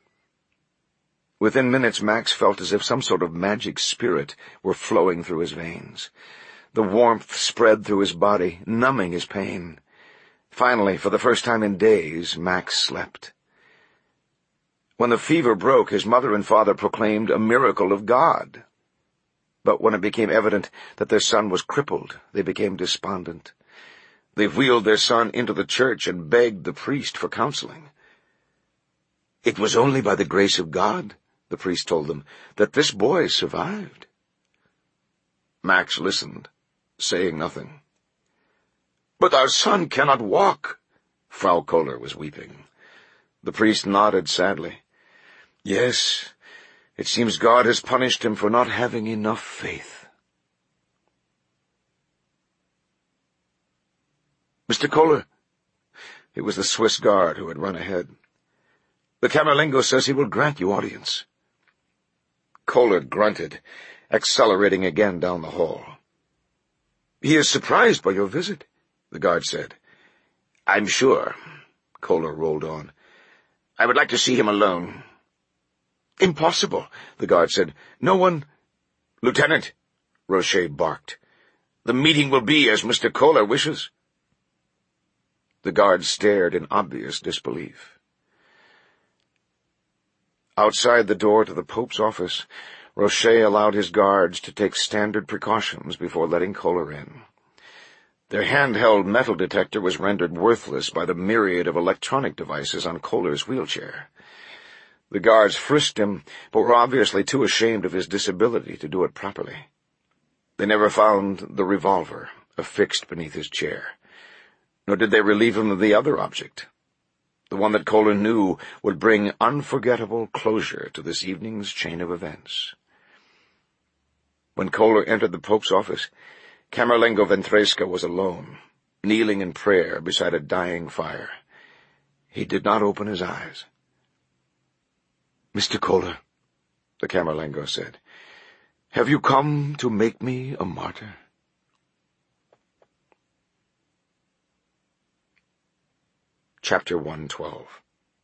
Within minutes, Max felt as if some sort of magic spirit were flowing through his veins. The warmth spread through his body, numbing his pain. Finally, for the first time in days, Max slept. When the fever broke, his mother and father proclaimed a miracle of God. But when it became evident that their son was crippled, they became despondent. They wheeled their son into the church and begged the priest for counseling. "It was only by the grace of God," the priest told them, "that this boy survived." Max listened, saying nothing. "But our son cannot walk," Frau Kohler was weeping. The priest nodded sadly. "Yes, it seems God has punished him for not having enough faith." "Mister Kohler," it was the Swiss guard who had run ahead. "The Camerlengo says he will grant you audience." Kohler grunted, accelerating again down the hall. "He is surprised by your visit," the guard said. "I'm sure," Kohler rolled on. "I would like to see him alone." "Impossible," the guard said. "No one—" "Lieutenant," Rocher barked, "the meeting will be as Mister Kohler wishes." The guards stared in obvious disbelief. Outside the door to the Pope's office, Roche allowed his guards to take standard precautions before letting Kohler in. Their handheld metal detector was rendered worthless by the myriad of electronic devices on Kohler's wheelchair. The guards frisked him, but were obviously too ashamed of his disability to do it properly. They never found the revolver affixed beneath his chair, nor did they relieve him of the other object, the one that Kohler knew would bring unforgettable closure to this evening's chain of events. When Kohler entered the Pope's office, Camerlengo Ventresca was alone, kneeling in prayer beside a dying fire. He did not open his eyes. "Mister Kohler," the Camerlengo said, "have you come to make me a martyr?" Chapter one twelve.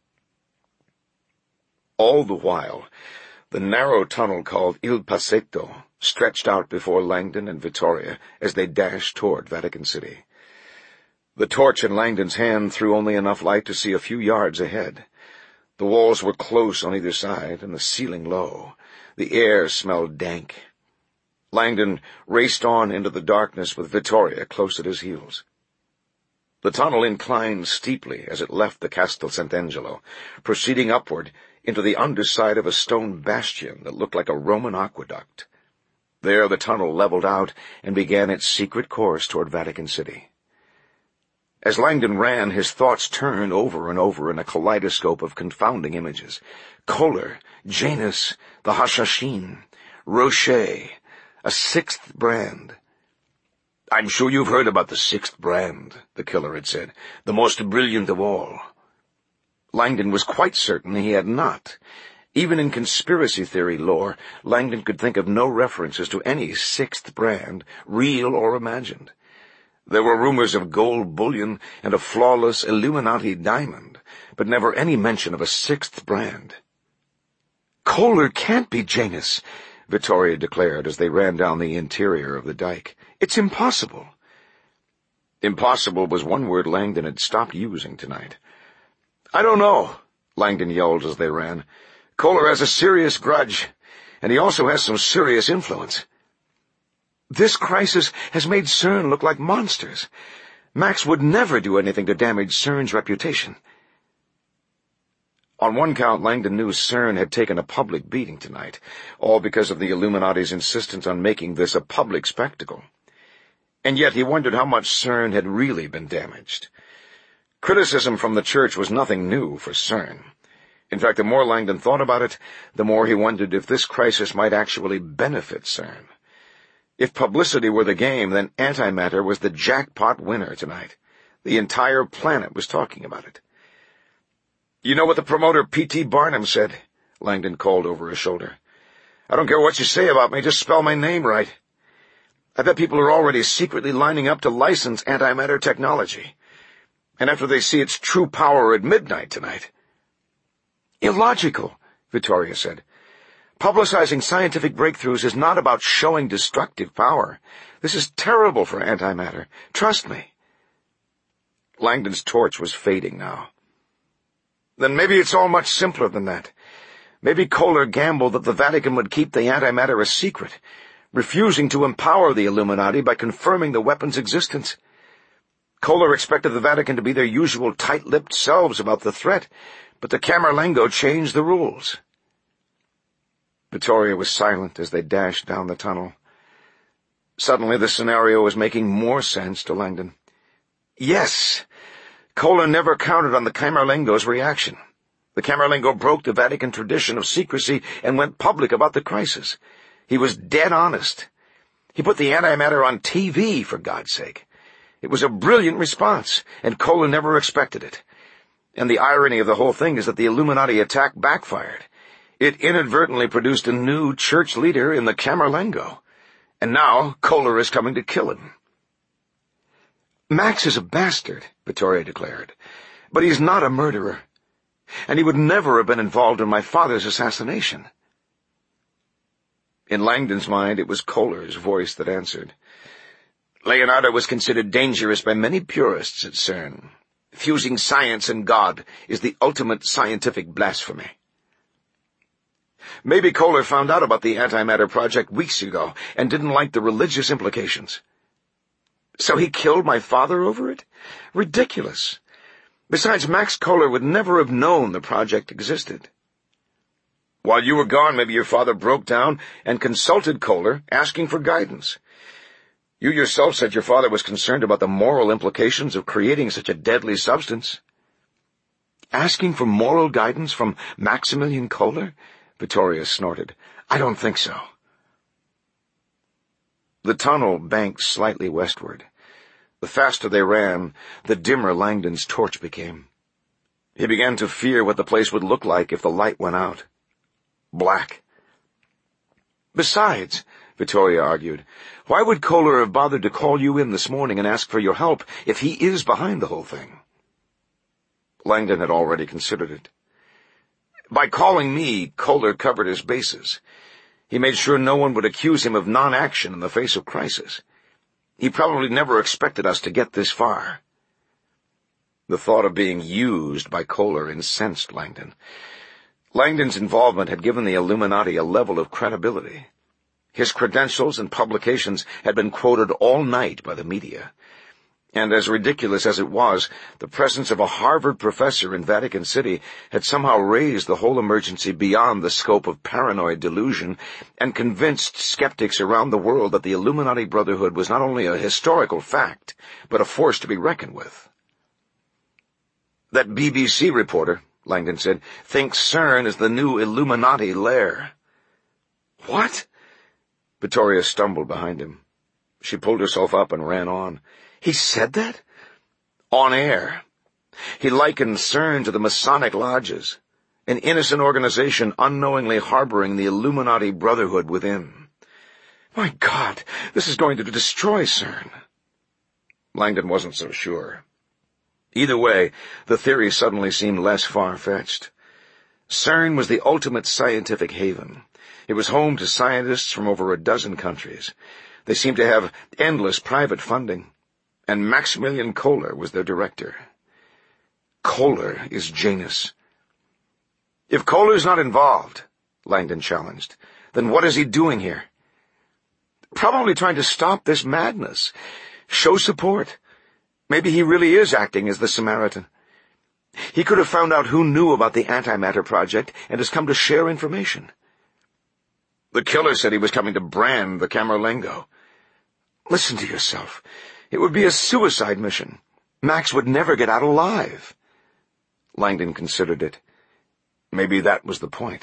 All the while, the narrow tunnel called Il Passetto stretched out before Langdon and Vittoria as they dashed toward Vatican City. The torch in Langdon's hand threw only enough light to see a few yards ahead. The walls were close on either side, and the ceiling low. The air smelled dank. Langdon raced on into the darkness with Vittoria close at his heels. The tunnel inclined steeply as it left the Castel Sant'Angelo, proceeding upward into the underside of a stone bastion that looked like a Roman aqueduct. There the tunnel leveled out and began its secret course toward Vatican City. As Langdon ran, his thoughts turned over and over in a kaleidoscope of confounding images. Kohler, Janus, the Hashashin, Roche, a sixth brand. "I'm sure you've heard about the sixth brand," the killer had said, "the most brilliant of all." Langdon was quite certain he had not. Even in conspiracy theory lore, Langdon could think of no references to any sixth brand, real or imagined. There were rumors of gold bullion and a flawless Illuminati diamond, but never any mention of a sixth brand. "Kohler can't be Janus," Vittoria declared as they ran down the interior of the dike. "It's impossible." Impossible was one word Langdon had stopped using tonight. "I don't know," Langdon yelled as they ran. "Kohler has a serious grudge, and he also has some serious influence. This crisis has made CERN look like monsters. Max would never do anything to damage CERN's reputation." On one count, Langdon knew CERN had taken a public beating tonight, all because of the Illuminati's insistence on making this a public spectacle. And yet he wondered how much CERN had really been damaged. Criticism from the church was nothing new for CERN. In fact, the more Langdon thought about it, the more he wondered if this crisis might actually benefit CERN. If publicity were the game, then antimatter was the jackpot winner tonight. The entire planet was talking about it. "You know what the promoter P T Barnum said?" Langdon called over his shoulder. "I don't care what you say about me, just spell my name right. I bet people are already secretly lining up to license antimatter technology. And after they see its true power at midnight tonight." "Illogical," Vittoria said. "Publicizing scientific breakthroughs is not about showing destructive power. This is terrible for antimatter. Trust me." Langdon's torch was fading now. "Then maybe it's all much simpler than that. Maybe Kohler gambled that the Vatican would keep the antimatter a secret, refusing to empower the Illuminati by confirming the weapon's existence. Kohler expected the Vatican to be their usual tight-lipped selves about the threat, but the Camerlengo changed the rules." Vittoria was silent as they dashed down the tunnel. Suddenly the scenario was making more sense to Langdon. Yes, Kohler never counted on the Camerlengo's reaction. The Camerlengo broke the Vatican tradition of secrecy and went public about the crisis. He was dead honest. He put the antimatter on T V, for God's sake. It was a brilliant response, and Kohler never expected it. And the irony of the whole thing is that the Illuminati attack backfired. It inadvertently produced a new church leader in the Camerlengo, and now Kohler is coming to kill him. "Max is a bastard," Vittoria declared, "but he's not a murderer, and he would never have been involved in my father's assassination." In Langdon's mind, it was Kohler's voice that answered. "Leonardo was considered dangerous by many purists at CERN. Fusing science and God is the ultimate scientific blasphemy. Maybe Kohler found out about the Antimatter Project weeks ago and didn't like the religious implications. So he killed my father over it? Ridiculous. Besides, Max Kohler would never have known the project existed. While you were gone, maybe your father broke down and consulted Kohler, asking for guidance. You yourself said your father was concerned about the moral implications of creating such a deadly substance. Asking for moral guidance from Maximilian Kohler? Vittoria snorted. I don't think so. The tunnel banked slightly westward. The faster they ran, the dimmer Langdon's torch became. He began to fear what the place would look like if the light went out. Black. Besides, Vittoria argued, why would Kohler have bothered to call you in this morning and ask for your help if he is behind the whole thing? Langdon had already considered it. By calling me, Kohler covered his bases. He made sure no one would accuse him of non-action in the face of crisis. He probably never expected us to get this far. The thought of being used by Kohler incensed Langdon. Langdon's involvement had given the Illuminati a level of credibility. His credentials and publications had been quoted all night by the media. And as ridiculous as it was, the presence of a Harvard professor in Vatican City had somehow raised the whole emergency beyond the scope of paranoid delusion and convinced skeptics around the world that the Illuminati Brotherhood was not only a historical fact, but a force to be reckoned with. That B B C reporter, Langdon said, thinks CERN is the new Illuminati lair. What? Vittoria stumbled behind him. She pulled herself up and ran on. He said that? On air. He likened CERN to the Masonic lodges, an innocent organization unknowingly harboring the Illuminati Brotherhood within. My God, this is going to destroy CERN. Langdon wasn't so sure. Either way, the theory suddenly seemed less far-fetched. CERN was the ultimate scientific haven. It was home to scientists from over a dozen countries. They seemed to have endless private funding, and Maximilian Kohler was their director. Kohler is Janus. If Kohler's not involved, Langdon challenged, then what is he doing here? Probably trying to stop this madness. Show support. Maybe he really is acting as the Samaritan. He could have found out who knew about the Antimatter Project and has come to share information. The killer said he was coming to brand the Camerlengo. Listen to yourself. It would be a suicide mission. Max would never get out alive. Langdon considered it. Maybe that was the point.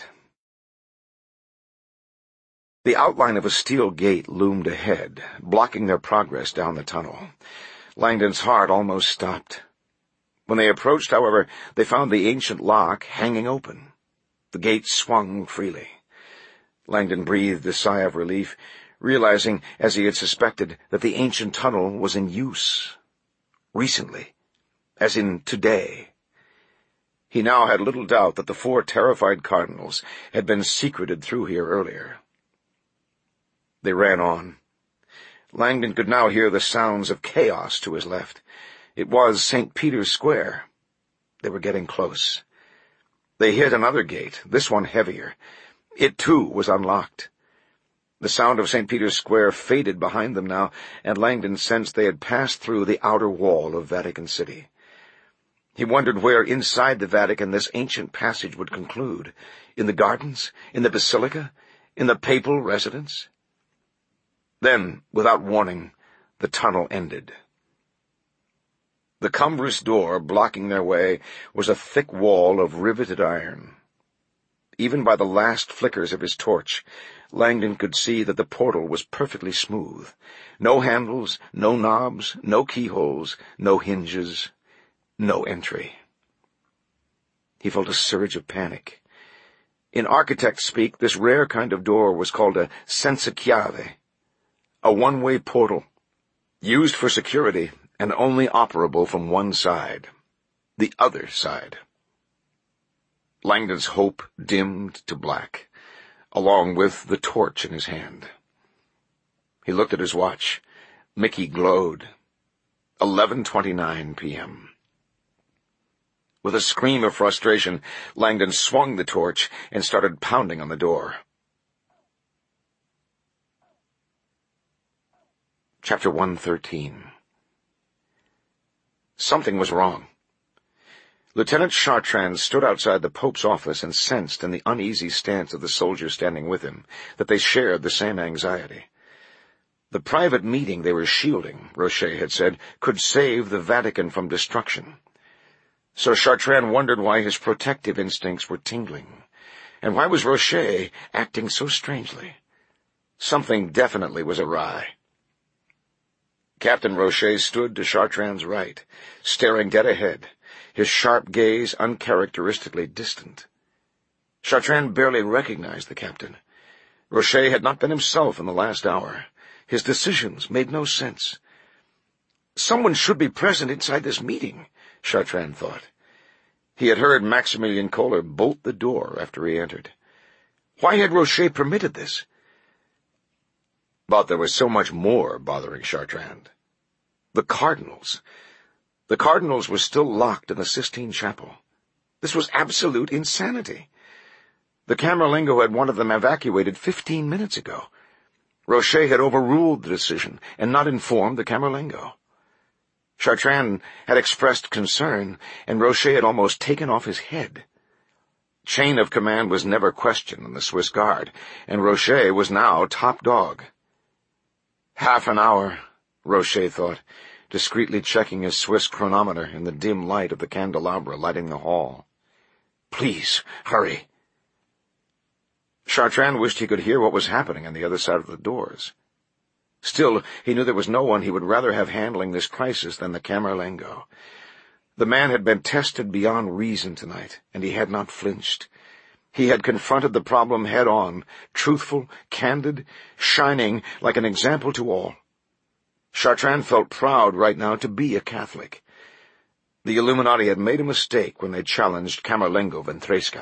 The outline of a steel gate loomed ahead, blocking their progress down the tunnel. Langdon's heart almost stopped. When they approached, however, they found the ancient lock hanging open. The gate swung freely. Langdon breathed a sigh of relief, realizing, as he had suspected, that the ancient tunnel was in use. Recently, as in today. He now had little doubt that the four terrified cardinals had been secreted through here earlier. They ran on. Langdon could now hear the sounds of chaos to his left. It was Saint Peter's Square. They were getting close. They hit another gate, this one heavier. It, too, was unlocked. The sound of Saint Peter's Square faded behind them now, and Langdon sensed they had passed through the outer wall of Vatican City. He wondered where inside the Vatican this ancient passage would conclude. In the gardens? In the basilica? In the papal residence? Then, without warning, the tunnel ended. The cumbrous door blocking their way was a thick wall of riveted iron. Even by the last flickers of his torch, Langdon could see that the portal was perfectly smooth. No handles, no knobs, no keyholes, no hinges, no entry. He felt a surge of panic. In architect speak, this rare kind of door was called a senza chiave, a one-way portal, used for security and only operable from one side, the other side. Langdon's hope dimmed to black, along with the torch in his hand. He looked at his watch. Mickey glowed. eleven twenty-nine p.m. With a scream of frustration, Langdon swung the torch and started pounding on the door. Chapter one thirteen. Something was wrong. Lieutenant Chartrand stood outside the Pope's office and sensed in the uneasy stance of the soldiers standing with him that they shared the same anxiety. The private meeting they were shielding, Roche had said, could save the Vatican from destruction. So Chartrand wondered why his protective instincts were tingling, and why was Roche acting so strangely? Something definitely was awry. Captain Roche stood to Chartrand's right, staring dead ahead, his sharp gaze uncharacteristically distant. Chartrand barely recognized the captain. Roche had not been himself in the last hour. His decisions made no sense. Someone should be present inside this meeting, Chartrand thought. He had heard Maximilian Kohler bolt the door after he entered. Why had Roche permitted this? But there was so much more bothering Chartrand. The Cardinals. The Cardinals were still locked in the Sistine Chapel. This was absolute insanity. The Camerlengo had wanted them evacuated fifteen minutes ago. Roche had overruled the decision and not informed the Camerlengo. Chartrand had expressed concern, and Roche had almost taken off his head. Chain of command was never questioned in the Swiss Guard, and Roche was now top dog. Half an hour, Roche thought, discreetly checking his Swiss chronometer in the dim light of the candelabra lighting the hall. Please, hurry. Chartrand wished he could hear what was happening on the other side of the doors. Still, he knew there was no one he would rather have handling this crisis than the Camerlengo. The man had been tested beyond reason tonight, and he had not flinched. He had confronted the problem head-on, truthful, candid, shining like an example to all. Chartrand felt proud right now to be a Catholic. The Illuminati had made a mistake when they challenged Camerlengo Ventresca.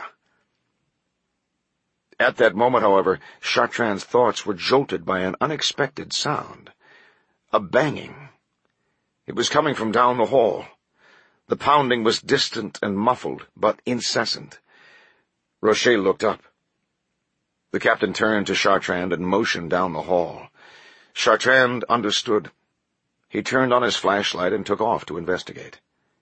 At that moment, however, Chartrand's thoughts were jolted by an unexpected sound. A banging. It was coming from down the hall. The pounding was distant and muffled, but incessant. Roche looked up. The captain turned to Chartrand and motioned down the hall. Chartrand understood. He turned on his flashlight and took off to investigate.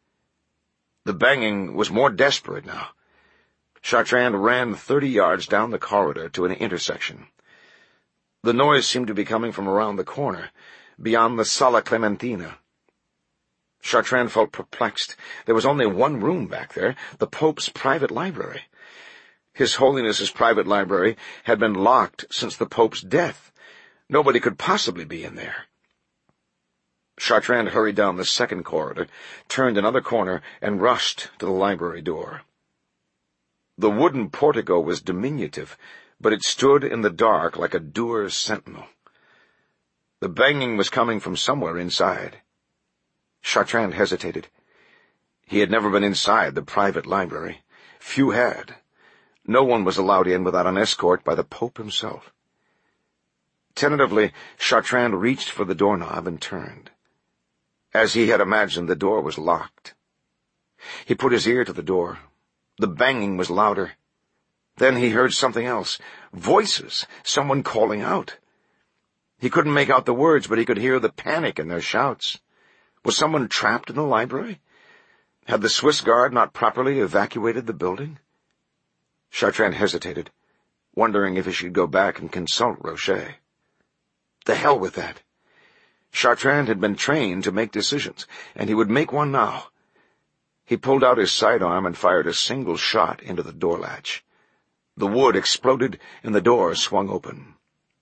The banging was more desperate now. Chartrand ran thirty yards down the corridor to an intersection. The noise seemed to be coming from around the corner, beyond the Sala Clementina. Chartrand felt perplexed. There was only one room back there, the Pope's private library. His Holiness's private library had been locked since the Pope's death. Nobody could possibly be in there. Chartrand hurried down the second corridor, turned another corner, and rushed to the library door. The wooden portico was diminutive, but it stood in the dark like a dour's sentinel. The banging was coming from somewhere inside. Chartrand hesitated. He had never been inside the private library. Few had. No one was allowed in without an escort by the Pope himself. Tentatively, Chartrand reached for the doorknob and turned. As he had imagined, the door was locked. He put his ear to the door. The banging was louder. Then he heard something else. Voices, someone calling out. He couldn't make out the words, but he could hear the panic in their shouts. Was someone trapped in the library? Had the Swiss Guard not properly evacuated the building? Chartrand hesitated, wondering if he should go back and consult Roche. The hell with that. Chartrand had been trained to make decisions, and he would make one now. He pulled out his sidearm and fired a single shot into the door latch. The wood exploded, and the door swung open.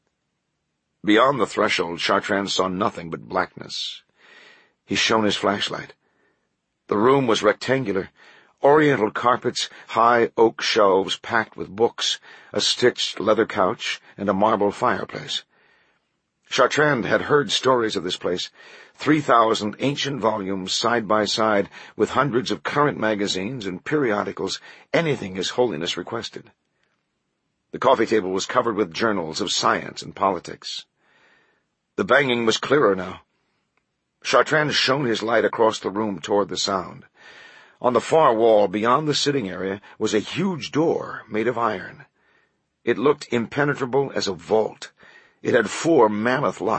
Beyond the threshold, Chartrand saw nothing but blackness. He shone his flashlight. The room was rectangular, oriental carpets, high oak shelves packed with books, a stitched leather couch, and a marble fireplace. Chartrand had heard stories of this place, three thousand ancient volumes side by side with hundreds of current magazines and periodicals, anything His Holiness requested. The coffee table was covered with journals of science and politics. The banging was clearer now. Chartrand shone his light across the room toward the sound. On the far wall beyond the sitting area was a huge door made of iron. It looked impenetrable as a vault. It had four mammoth locks.